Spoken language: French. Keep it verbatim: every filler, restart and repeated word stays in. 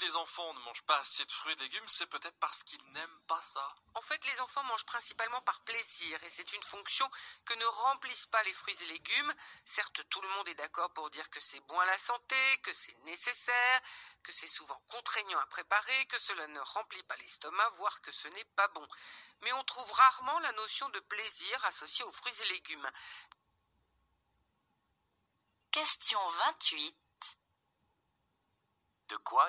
les enfants ne mangent pas assez de fruits et de légumes, c'est peut-être parce qu'ils n'aiment pas ça. En fait, les enfants mangent principalement par plaisir et c'est une fonction que ne remplissent pas les fruits et légumes. Certes, tout le monde est d'accord pour dire que c'est bon à la santé, que c'est nécessaire, que c'est souvent contraignant à préparer, que cela ne remplit pas l'estomac, voire que ce n'est pas bon. Mais on trouve rarement la notion de plaisir associée aux fruits et légumes. Question vingt-huit. De quoi est-il question ?